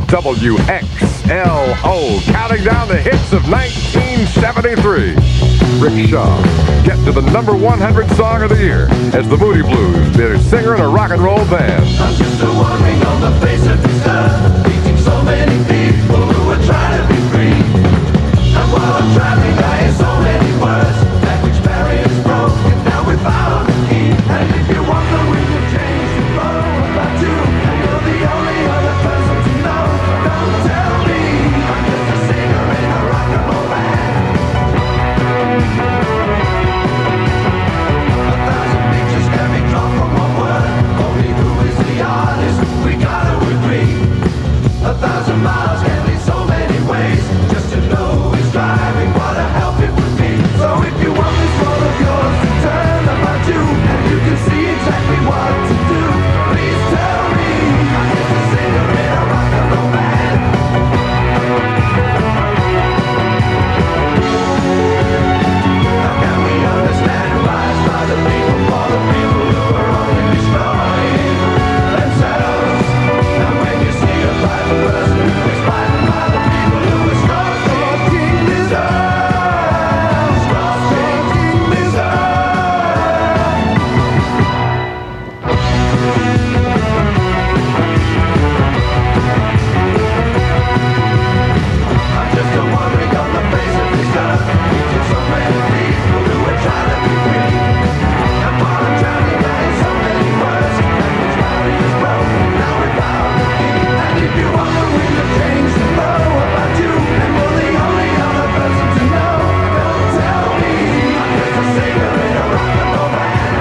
WXLO, counting down the hits of 1973. Rick Shaw, get to the number 100 song of the year as the Moody Blues did a singer in a rock and roll band. I'm just a wandering on the face of this earth, meeting so many people who are trying to be free. And while I'm traveling, I hear so many words, that which barriers broke, and now we found the key. And if you want the wind to change the flow about you, and you're the only other person to know, don't tell me I'm just a singer in a rock and roll band. A thousand pictures can be drawn from one word, only who is the artist, we gotta agree. A thousand miles can lead so many ways, just to know who is driving, what a help it would be. So if you want this world of yours to turn about you, and you can see exactly what to do, please tell me I'm just a singer in a rock and roll band. How can we understand rise by the people for the people who are only destroying themselves? And when you see a private person who is fighting by the people who is causing misery, causing misery. I'm just a wandering on the face of this earth, meeting so many people who are trying to be free. And while I'm drowning, I hear so many words, that which barriers broke, now we found the key. And if you want the wind to change the flow about you, and you're the only other person to know, don't tell me I'm just a singer in a rock and roll band.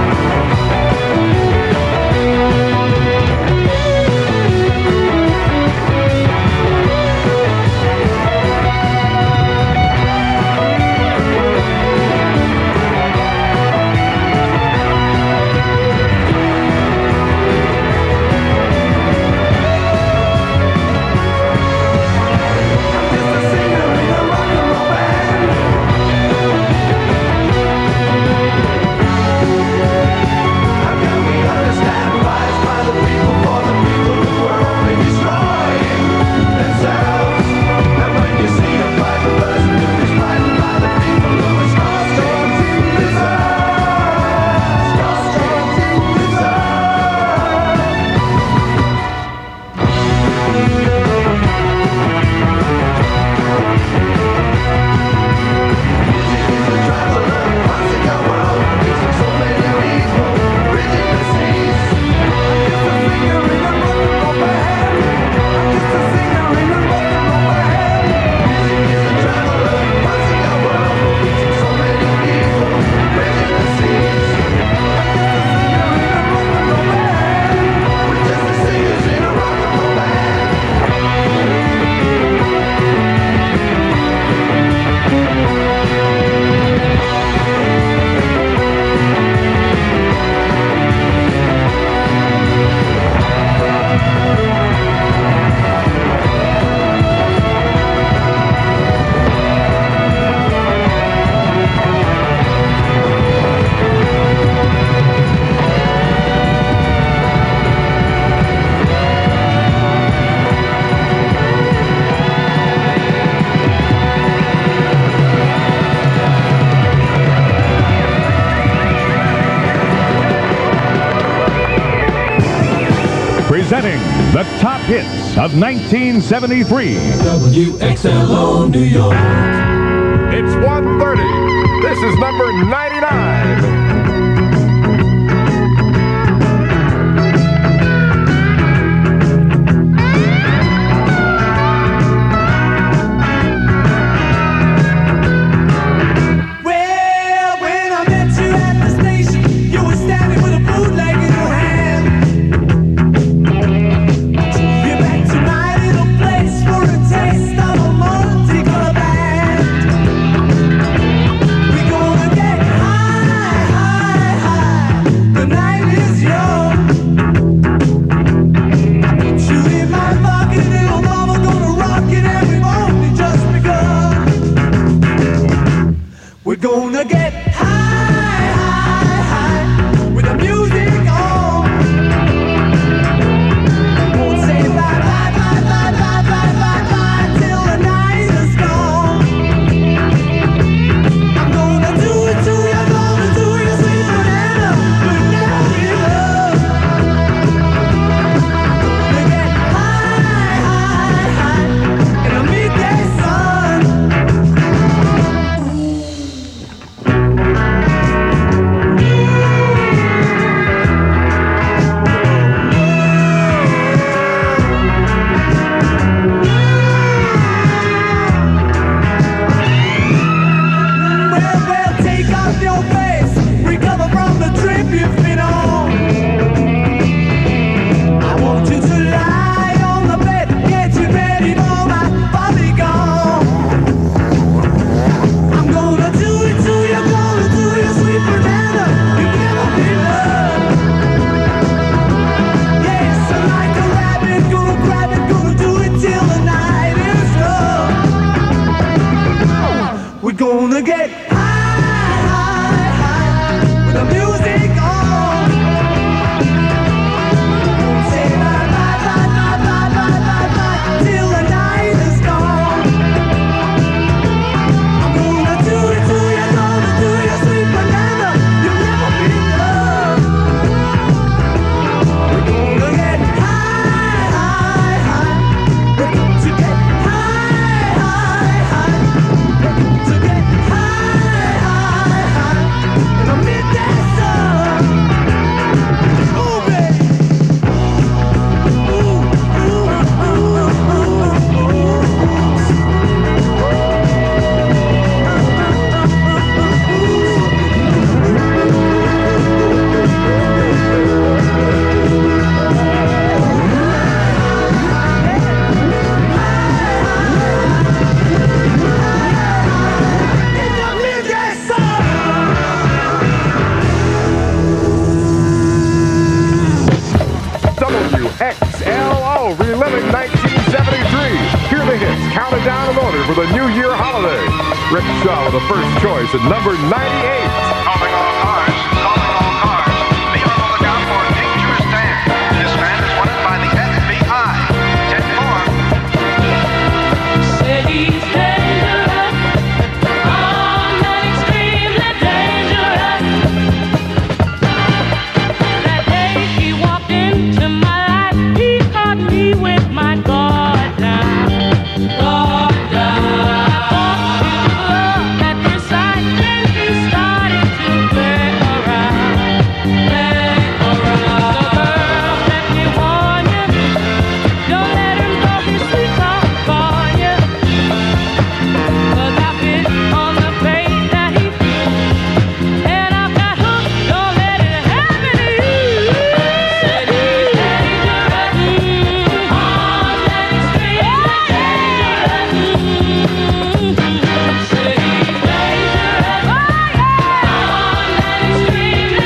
How can we understand rise by the people for the people who are only destroying themselves? And when you see a private person who is fighting by the people who is causing misery, causing Presenting the top hits of 1973. WXLO New York. It's 1:30. This is number 99. Well, when I met you at the station, you were standing with a bootleg in your hand. You're back tonight in a place for a taste of a multicolored band. We're gonna get high. get high with the music on. Say bye, bye, bye, bye, bye, bye, bye, bye, till the night is gone. I'm gonna do it to you, gonna do you sweet banana. You'll never be loved. We're gonna get high, high, high. We're going to get high, high, high. We're going to get high, high, high in the midday sun. Ooh, baby. Ooh, in the midday sun. WXLO, reliving 1973. Hear the hits counted down in order for the New Year holiday. Rick Shaw with the first choice at number 98. Calling all cars, calling all cars. Be on the lookout for Dangerous Dan. This man is wanted by the FBI. 10-4. Said he's dangerous, oh, not extremely dangerous. That day he walked into my life, he caught me with my guard down. Guard down. I thought he was at this side, then he started to play around. Play around. So girl, let me warn you, don't let him go his sweet talk for you. 'Cause I've been on the bait that he threw, and I've got hooked. Don't let it happen to you. Said he's dangerous, oh, that extremely dangerous. Said he's dangerous, oh yeah, oh, that extremely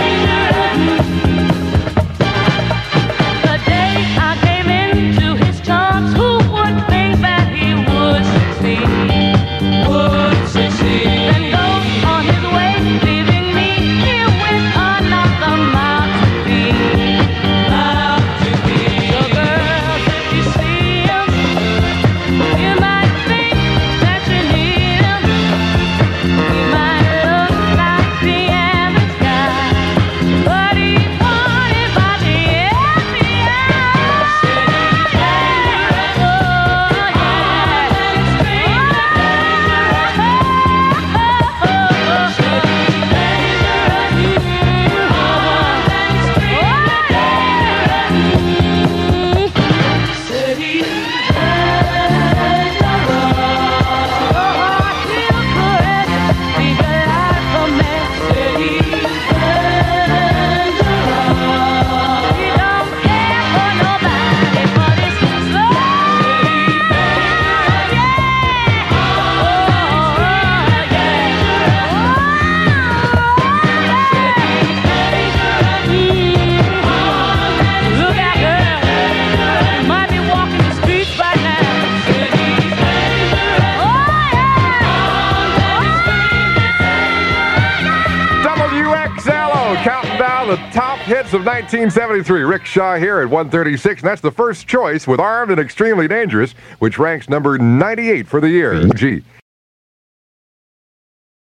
dangerous. The day I came into his charms, who would think that he would succeed? Would succeed. Then goes on his way, leaving me here with another mouth to feed. Mouth to feed. So girls, if you see him, you might think that you need him. He might look like the average guy, but he's wanted by the FBI. Said he's dangerous, oh yeah, extremely dangerous. Said he's dangerous, oh, extremely dangerous. Said he's dangerous. Oh, I feel good, he's alive for me. Said he's dangerous. He don't care for nobody, but it's slow. Said he's dangerous, yeah. Oh, yeah. Look out, girl. You might be walking the streets right now. Said he's dangerous. Oh, yeah. WXLO, counting down the top hits of 1973. Rick Shaw here at 136, and that's the first choice with Armed and Extremely Dangerous, which ranks number 98 for the year. Gee.